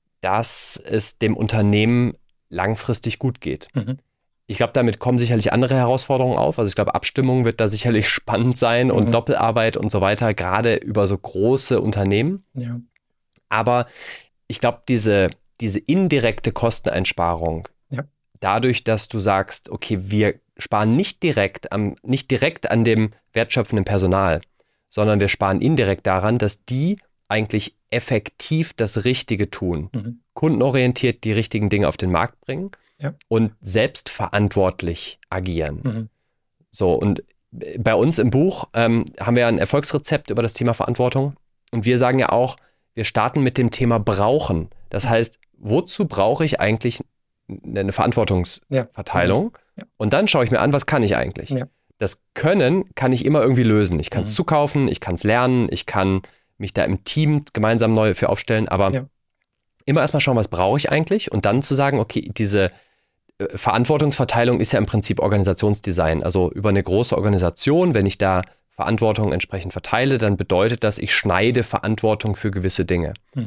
Speaker 1: dass es dem Unternehmen langfristig gut geht. Mhm. Ich glaube, damit kommen sicherlich andere Herausforderungen auf. Also ich glaube, Abstimmung wird da sicherlich spannend sein mhm. und Doppelarbeit und so weiter, gerade über so große Unternehmen.
Speaker 2: Ja.
Speaker 1: Aber ich glaube, diese, diese indirekte Kosteneinsparung,
Speaker 2: ja.
Speaker 1: dadurch, dass du sagst, okay, wir sparen nicht direkt, am, nicht direkt an dem wertschöpfenden Personal, sondern wir sparen indirekt daran, dass die eigentlich effektiv das Richtige tun, mhm. kundenorientiert die richtigen Dinge auf den Markt bringen
Speaker 2: ja.
Speaker 1: und selbstverantwortlich agieren.
Speaker 2: Mhm.
Speaker 1: So, und bei uns im Buch ähm, haben wir ein Erfolgsrezept über das Thema Verantwortung und wir sagen ja auch, wir starten mit dem Thema Brauchen. Das heißt, wozu brauche ich eigentlich eine Verantwortungsverteilung?
Speaker 2: Ja. Ja.
Speaker 1: Und dann schaue ich mir an, was kann ich eigentlich?
Speaker 2: Ja.
Speaker 1: Das Können kann ich immer irgendwie lösen. Ich kann es
Speaker 2: mhm.
Speaker 1: zukaufen, ich kann es lernen, ich kann mich da im Team gemeinsam neu für aufstellen, aber
Speaker 2: ja.
Speaker 1: immer erstmal schauen, was brauche ich eigentlich und dann zu sagen, okay, diese äh, Verantwortungsverteilung ist ja im Prinzip Organisationsdesign. Also über eine große Organisation, wenn ich da Verantwortung entsprechend verteile, dann bedeutet das, ich schneide Verantwortung für gewisse Dinge.
Speaker 2: Mhm.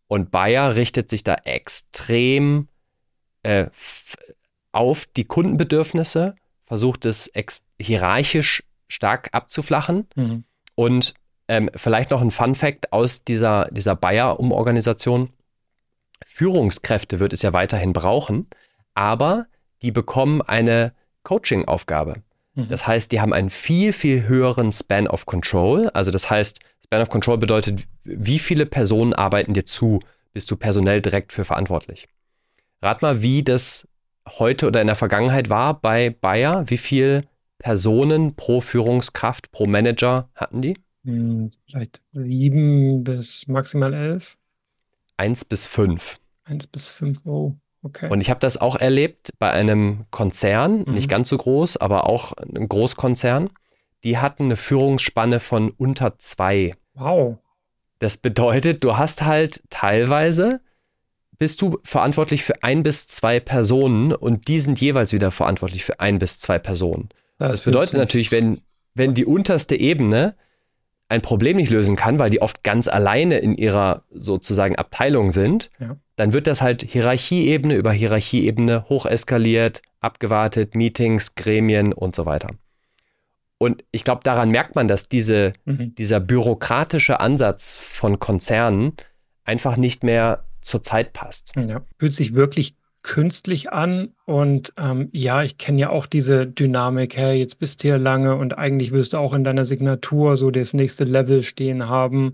Speaker 1: Und Bayer richtet sich da extrem äh, f- auf die Kundenbedürfnisse, versucht es ex- hierarchisch stark abzuflachen.
Speaker 2: Mhm.
Speaker 1: Und ähm, vielleicht noch ein Fun-Fact aus dieser, dieser Bayer-Umorganisation. Führungskräfte wird es ja weiterhin brauchen, aber die bekommen eine Coaching-Aufgabe.
Speaker 2: Mhm.
Speaker 1: Das heißt, die haben einen viel, viel höheren Span of Control. Also das heißt, Span of Control bedeutet, wie viele Personen arbeiten dir zu, bist du personell direkt für verantwortlich. Rat mal, wie das heute oder in der Vergangenheit war bei Bayer. Wie viele Personen pro Führungskraft, pro Manager hatten die?
Speaker 2: Hm, vielleicht sieben bis maximal elf.
Speaker 1: Eins bis fünf.
Speaker 2: Eins bis fünf. Oh, okay.
Speaker 1: Und ich habe das auch erlebt bei einem Konzern,
Speaker 2: Mhm.
Speaker 1: nicht ganz so groß, aber auch einem Großkonzern. Die hatten eine Führungsspanne von unter zwei.
Speaker 2: Wow.
Speaker 1: Das bedeutet, du hast halt teilweise, bist du verantwortlich für ein bis zwei Personen und die sind jeweils wieder verantwortlich für ein bis zwei Personen.
Speaker 2: Das,
Speaker 1: Das
Speaker 2: fühlt
Speaker 1: bedeutet
Speaker 2: sich-
Speaker 1: natürlich, wenn, wenn die unterste Ebene ein Problem nicht lösen kann, weil die oft ganz alleine in ihrer sozusagen Abteilung sind,
Speaker 2: Ja.
Speaker 1: dann wird das halt Hierarchieebene über Hierarchieebene hocheskaliert, abgewartet, Meetings, Gremien und so weiter. Und ich glaube, daran merkt man, dass diese,
Speaker 2: Mhm.
Speaker 1: dieser bürokratische Ansatz von Konzernen einfach nicht mehr zur Zeit passt.
Speaker 2: Ja. Fühlt sich wirklich künstlich an und ähm, ja, ich kenne ja auch diese Dynamik, hey, jetzt bist du hier lange und eigentlich wirst du auch in deiner Signatur so das nächste Level stehen haben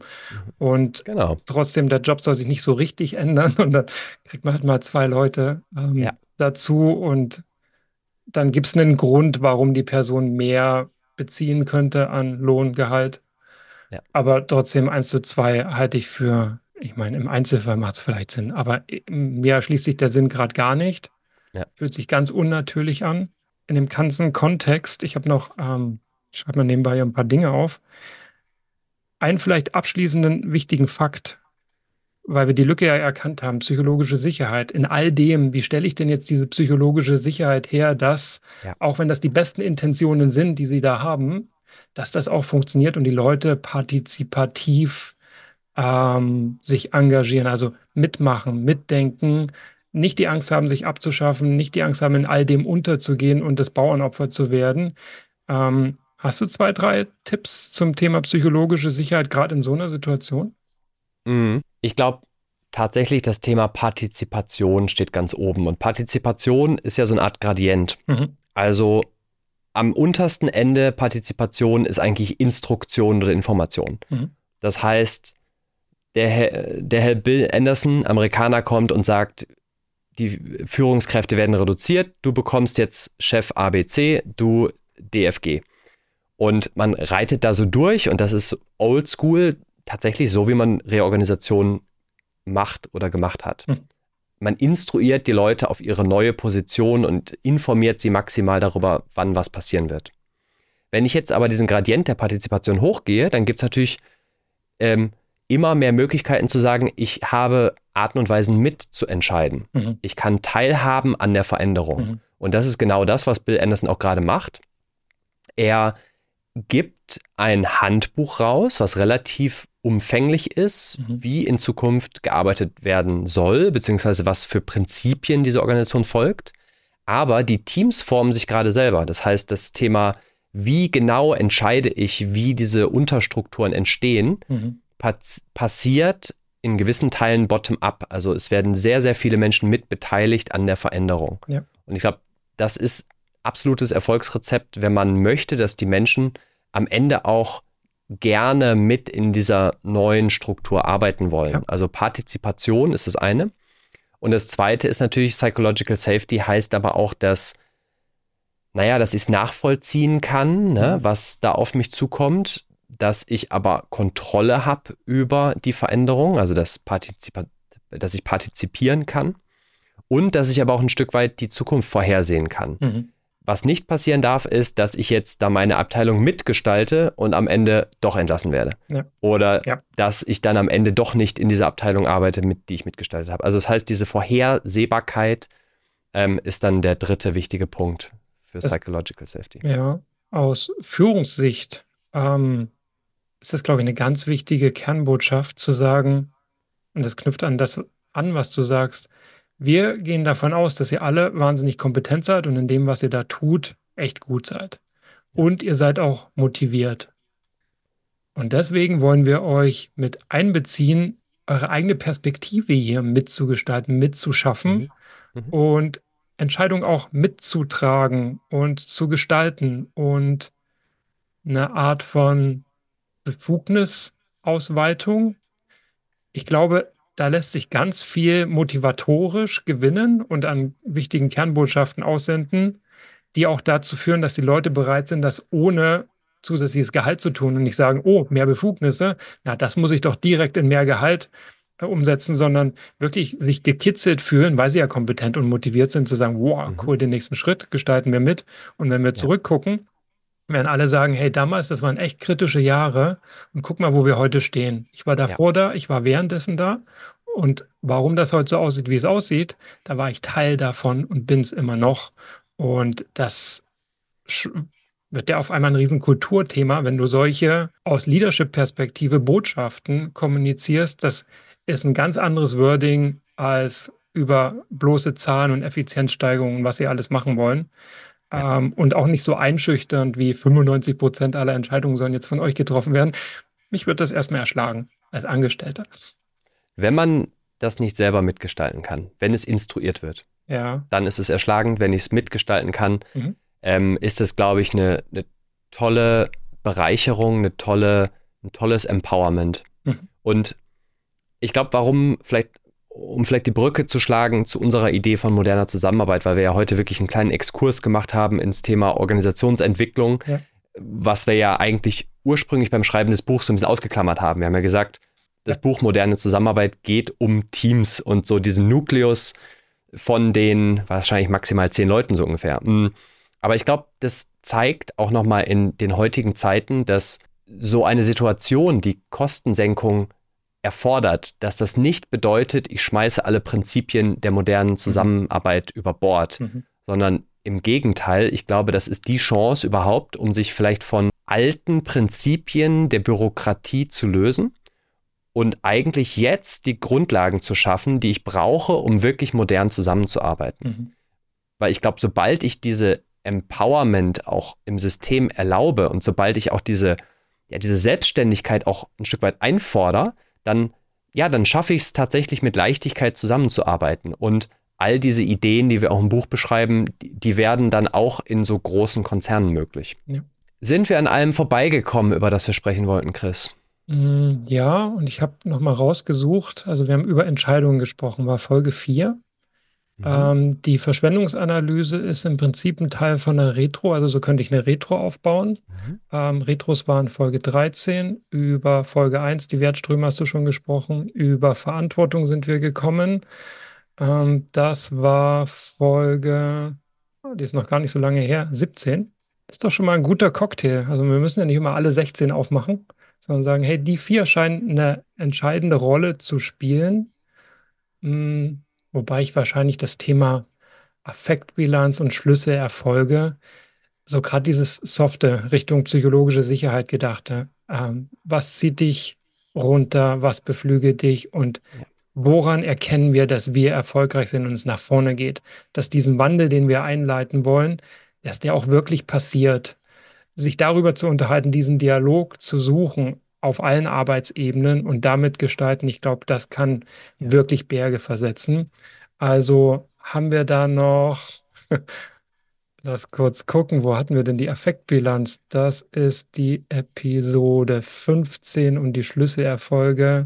Speaker 2: und
Speaker 1: Genau.
Speaker 2: trotzdem, der Job soll sich nicht so richtig ändern und dann kriegt man halt mal zwei Leute ähm,
Speaker 1: Ja.
Speaker 2: dazu und dann gibt es einen Grund, warum die Person mehr beziehen könnte an Lohn, Gehalt.
Speaker 1: Ja.
Speaker 2: Aber trotzdem eins zu zwei halte ich für, ich meine, im Einzelfall macht es vielleicht Sinn, aber mir schließt sich der Sinn gerade gar nicht.
Speaker 1: Ja.
Speaker 2: Fühlt sich ganz unnatürlich an. In dem ganzen Kontext, ich habe noch, ähm, ich schreibe mal nebenbei ein paar Dinge auf, einen vielleicht abschließenden wichtigen Fakt, weil wir die Lücke ja erkannt haben, psychologische Sicherheit. In all dem, wie stelle ich denn jetzt diese psychologische Sicherheit her, dass,
Speaker 1: Ja.
Speaker 2: auch wenn das die besten Intentionen sind, die sie da haben, dass das auch funktioniert und die Leute partizipativ ähm, sich engagieren, also mitmachen, mitdenken, nicht die Angst haben, sich abzuschaffen, nicht die Angst haben, in all dem unterzugehen und das Bauernopfer zu werden. Ähm, hast du zwei, drei Tipps zum Thema psychologische Sicherheit, gerade in so einer Situation?
Speaker 1: Mhm. Ich glaube tatsächlich, das Thema Partizipation steht ganz oben. Und Partizipation ist ja so eine Art Gradient.
Speaker 2: Mhm.
Speaker 1: Also am untersten Ende Partizipation ist eigentlich Instruktion oder Information.
Speaker 2: Mhm.
Speaker 1: Das heißt, der, Herr- der Herr Bill Anderson, Amerikaner, kommt und sagt, die Führungskräfte werden reduziert, du bekommst jetzt Chef A B C, du D F G. Und man reitet da so durch und das ist oldschool, tatsächlich so, wie man Reorganisation macht oder gemacht hat.
Speaker 2: Mhm.
Speaker 1: Man instruiert die Leute auf ihre neue Position und informiert sie maximal darüber, wann was passieren wird. Wenn ich jetzt aber diesen Gradient der Partizipation hochgehe, dann gibt es natürlich ähm, immer mehr Möglichkeiten zu sagen, ich habe Arten und Weisen mitzuentscheiden.
Speaker 2: Mhm.
Speaker 1: Ich kann teilhaben an der Veränderung.
Speaker 2: Mhm.
Speaker 1: Und das ist genau das, was Bill Anderson auch gerade macht. Er gibt ein Handbuch raus, was relativ umfänglich ist,
Speaker 2: Mhm.
Speaker 1: wie in Zukunft gearbeitet werden soll, beziehungsweise was für Prinzipien diese Organisation folgt. Aber die Teams formen sich gerade selber. Das heißt, das Thema, wie genau entscheide ich, wie diese Unterstrukturen entstehen,
Speaker 2: Mhm.
Speaker 1: pass- passiert in gewissen Teilen bottom-up. Also es werden sehr, sehr viele Menschen mit beteiligt an der Veränderung.
Speaker 2: Ja.
Speaker 1: Und ich glaube, das ist absolutes Erfolgsrezept, wenn man möchte, dass die Menschen am Ende auch gerne mit in dieser neuen Struktur arbeiten wollen.
Speaker 2: Ja.
Speaker 1: Also Partizipation ist das eine. Und das zweite ist natürlich Psychological Safety, heißt aber auch, dass, naja, dass ich es nachvollziehen kann, ne,
Speaker 2: Mhm.
Speaker 1: was da auf mich zukommt, dass ich aber Kontrolle habe über die Veränderung, also dass, Partizipa- dass ich partizipieren kann und dass ich aber auch ein Stück weit die Zukunft vorhersehen kann.
Speaker 2: Mhm.
Speaker 1: Was nicht passieren darf, ist, dass ich jetzt da meine Abteilung mitgestalte und am Ende doch entlassen werde.
Speaker 2: Ja.
Speaker 1: Oder
Speaker 2: Ja.
Speaker 1: dass ich dann am Ende doch nicht in dieser Abteilung arbeite, mit die ich mitgestaltet habe. Also das heißt, diese Vorhersehbarkeit ähm, ist dann der dritte wichtige Punkt für
Speaker 2: Das-
Speaker 1: Psychological Safety.
Speaker 2: Ja, aus Führungssicht ähm, ist das, glaube ich, eine ganz wichtige Kernbotschaft zu sagen, und das knüpft an das an, was du sagst. Wir gehen davon aus, dass ihr alle wahnsinnig kompetent seid und in dem, was ihr da tut, echt gut seid.
Speaker 1: Ja.
Speaker 2: Und ihr seid auch motiviert. Und deswegen wollen wir euch mit einbeziehen, eure eigene Perspektive hier mitzugestalten, mitzuschaffen
Speaker 1: Mhm. Mhm.
Speaker 2: und Entscheidungen auch mitzutragen und zu gestalten und eine Art von Befugnisausweitung. Ich glaube, da lässt sich ganz viel motivatorisch gewinnen und an wichtigen Kernbotschaften aussenden, die auch dazu führen, dass die Leute bereit sind, das ohne zusätzliches Gehalt zu tun und nicht sagen, oh, mehr Befugnisse, na, das muss ich doch direkt in mehr Gehalt äh, umsetzen, sondern wirklich sich gekitzelt fühlen, weil sie ja kompetent und motiviert sind, zu sagen, wow,
Speaker 1: Mhm.
Speaker 2: cool, den nächsten Schritt gestalten wir mit. Und wenn wir
Speaker 1: Ja.
Speaker 2: zurückgucken, werden alle sagen, hey, damals, das waren echt kritische Jahre und guck mal, wo wir heute stehen. Ich war
Speaker 1: Ja.
Speaker 2: davor da, ich war währenddessen da und warum das heute so aussieht, wie es aussieht, da war ich Teil davon und bin es immer noch. Und das sch- wird ja auf einmal ein riesen Kulturthema, wenn du solche aus Leadership-Perspektive Botschaften kommunizierst. Das ist ein ganz anderes Wording als über bloße Zahlen und Effizienzsteigerungen, was sie alles machen wollen.
Speaker 1: Ja.
Speaker 2: Ähm, und auch nicht so einschüchternd wie fünfundneunzig Prozent aller Entscheidungen sollen jetzt von euch getroffen werden. Mich wird das erstmal erschlagen als Angestellter.
Speaker 1: Wenn man das nicht selber mitgestalten kann, wenn es instruiert wird,
Speaker 2: Ja.
Speaker 1: dann ist es erschlagend. Wenn ich es mitgestalten kann,
Speaker 2: Mhm.
Speaker 1: ähm, ist es, glaube ich, eine, eine tolle Bereicherung, eine tolle, ein tolles Empowerment.
Speaker 2: Mhm.
Speaker 1: Und ich glaube, warum vielleicht, um vielleicht die Brücke zu schlagen zu unserer Idee von moderner Zusammenarbeit, weil wir ja heute wirklich einen kleinen Exkurs gemacht haben ins Thema Organisationsentwicklung,
Speaker 2: Ja.
Speaker 1: was wir ja eigentlich ursprünglich beim Schreiben des Buchs so ein bisschen ausgeklammert haben. Wir haben ja gesagt, das
Speaker 2: Ja.
Speaker 1: Buch Moderne Zusammenarbeit geht um Teams und so diesen Nukleus von den wahrscheinlich maximal zehn Leuten so ungefähr. Aber ich glaube, das zeigt auch nochmal in den heutigen Zeiten, dass so eine Situation, die Kostensenkung erfordert, dass das nicht bedeutet, ich schmeiße alle Prinzipien der modernen Zusammenarbeit mhm. über Bord, mhm. sondern im Gegenteil, ich glaube, das ist die Chance überhaupt, um sich vielleicht von alten Prinzipien der Bürokratie zu lösen und eigentlich jetzt die Grundlagen zu schaffen, die ich brauche, um wirklich modern zusammenzuarbeiten. Mhm. Weil ich glaube, sobald ich diese Empowerment auch im System erlaube und sobald ich auch diese, ja, diese Selbstständigkeit auch ein Stück weit einfordere, dann, ja, dann schaffe ich es tatsächlich mit Leichtigkeit zusammenzuarbeiten. Und all diese Ideen, die wir auch im Buch beschreiben, die, die werden dann auch in so großen Konzernen möglich. Ja. Sind wir an allem vorbeigekommen, über das wir sprechen wollten, Chris?
Speaker 2: Ja, und ich habe nochmal rausgesucht, also wir haben über Entscheidungen gesprochen, war Folge vier. Mhm. Ähm, die Verschwendungsanalyse ist im Prinzip ein Teil von einer Retro, also so könnte ich eine Retro aufbauen. Mhm. Ähm, Retros waren Folge dreizehn, über Folge eins, die Wertströme hast du schon gesprochen, über Verantwortung sind wir gekommen. Ähm, das war Folge, oh, die ist noch gar nicht so lange her, siebzehn. Das ist doch schon mal ein guter Cocktail. Also wir müssen ja nicht immer alle sechzehn aufmachen, sondern sagen, hey, die vier scheinen eine entscheidende Rolle zu spielen. Hm, wobei ich wahrscheinlich das Thema Affektbilanz und Schlüsselerfolge, so gerade dieses softe Richtung psychologische Sicherheit gedachte. Ähm, was zieht dich runter, was beflügelt dich und ja. woran erkennen wir, dass wir erfolgreich sind und es nach vorne geht? Dass diesen Wandel, den wir einleiten wollen, dass der auch wirklich passiert. Sich darüber zu unterhalten, diesen Dialog zu suchen auf allen Arbeitsebenen und damit gestalten, ich glaube, das kann ja. wirklich Berge versetzen. Also haben wir da noch, lass kurz gucken, wo hatten wir denn die Affektbilanz? Das ist die Episode fünfzehn und die Schlüsselerfolge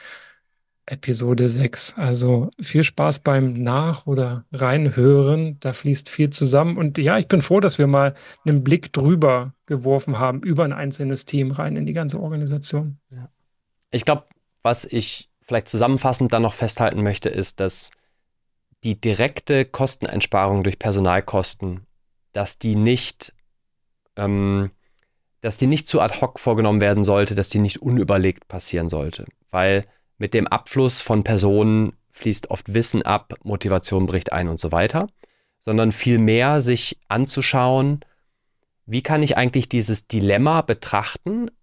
Speaker 2: Episode sechs. Also viel Spaß beim Nach- oder Reinhören. Da fließt viel zusammen. Und ja, ich bin froh, dass wir mal einen Blick drüber geworfen haben, über ein einzelnes Team rein in die ganze Organisation.
Speaker 1: Ja. Ich glaube, was ich vielleicht zusammenfassend dann noch festhalten möchte, ist, dass die direkte Kosteneinsparung durch Personalkosten, dass die nicht, ähm, dass die nicht zu ad hoc vorgenommen werden sollte, dass die nicht unüberlegt passieren sollte. Weil mit dem Abfluss von Personen fließt oft Wissen ab, Motivation bricht ein und so weiter, sondern vielmehr sich anzuschauen, wie kann ich eigentlich dieses Dilemma betrachten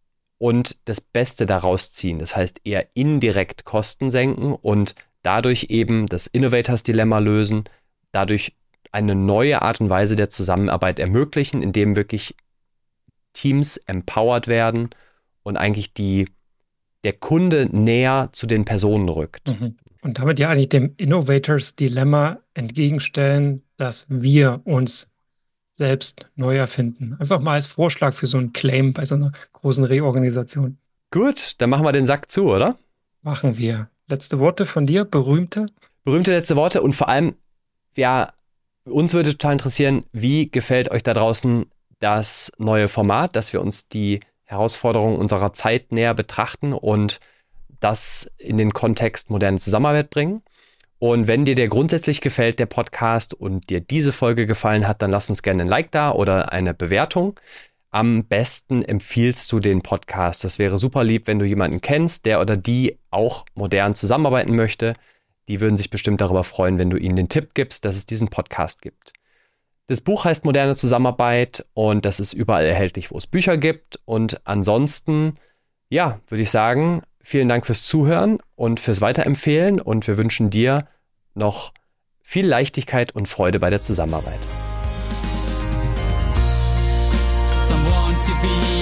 Speaker 1: und das Beste daraus ziehen. Das heißt, eher indirekt Kosten senken und dadurch eben das Innovators-Dilemma lösen, dadurch eine neue Art und Weise der Zusammenarbeit ermöglichen, indem wirklich Teams empowered werden und eigentlich die, der Kunde näher zu den Personen rückt.
Speaker 2: Mhm. Und damit ja eigentlich dem Innovators-Dilemma entgegenstellen, dass wir uns selbst neu erfinden. Einfach mal als Vorschlag für so einen Claim bei so einer großen Reorganisation.
Speaker 1: Gut, dann machen wir den Sack zu, oder?
Speaker 2: Machen wir. Letzte Worte von dir, berühmte?
Speaker 1: Berühmte letzte Worte und vor allem, ja, uns würde total interessieren, wie gefällt euch da draußen das neue Format, dass wir uns die Herausforderungen unserer Zeit näher betrachten und das in den Kontext moderne Zusammenarbeit bringen. Und wenn dir der grundsätzlich gefällt, der Podcast, und dir diese Folge gefallen hat, dann lass uns gerne ein Like da oder eine Bewertung. Am besten empfiehlst du den Podcast. Das wäre super lieb, wenn du jemanden kennst, der oder die auch modern zusammenarbeiten möchte. Die würden sich bestimmt darüber freuen, wenn du ihnen den Tipp gibst, dass es diesen Podcast gibt. Das Buch heißt Moderne Zusammenarbeit und das ist überall erhältlich, wo es Bücher gibt. Und ansonsten, ja, würde ich sagen, vielen Dank fürs Zuhören und fürs Weiterempfehlen und wir wünschen dir noch viel Leichtigkeit und Freude bei der Zusammenarbeit.
Speaker 3: Someone to be